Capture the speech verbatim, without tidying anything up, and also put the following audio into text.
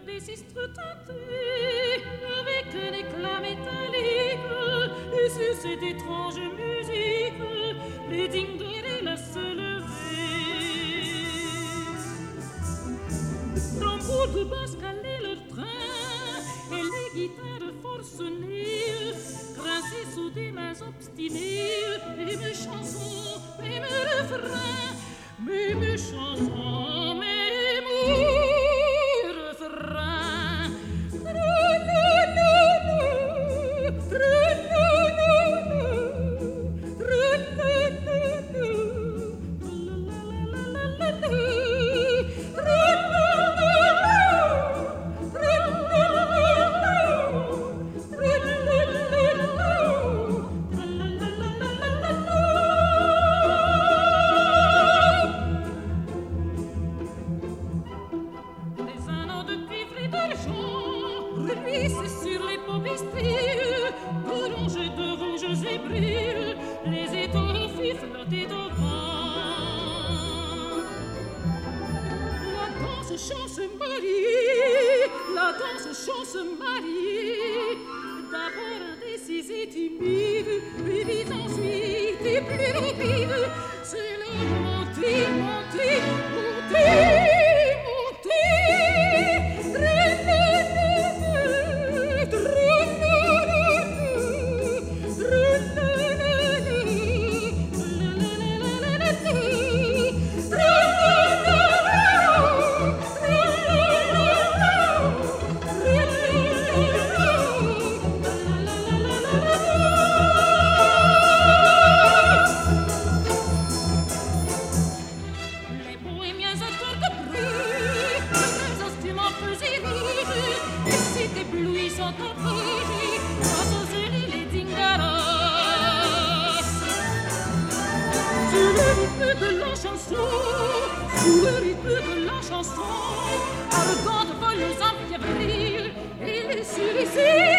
des sistres tentées, avec un éclat métallique, et sur cette étrange musique, les dinguerillas se levaient. Tambour de basse calaient leur train, et les guitares forcenées grinçaient sous des mains obstinées, et mes chansons, et mes refrains, mais mes chansons, mes mots, refrains. Sur les paupières, d'orange et de rouges et brillent, les étoffes flottaient au vent. La danse chante se marie, la danse chante se marie, d'abord indécise et timide, puis vite ensuite et plus rapide, c'est le monter, monter, monter. Sous le rythme de la chanson, arrogante, voleuse, enfiévrée, et les sur ici.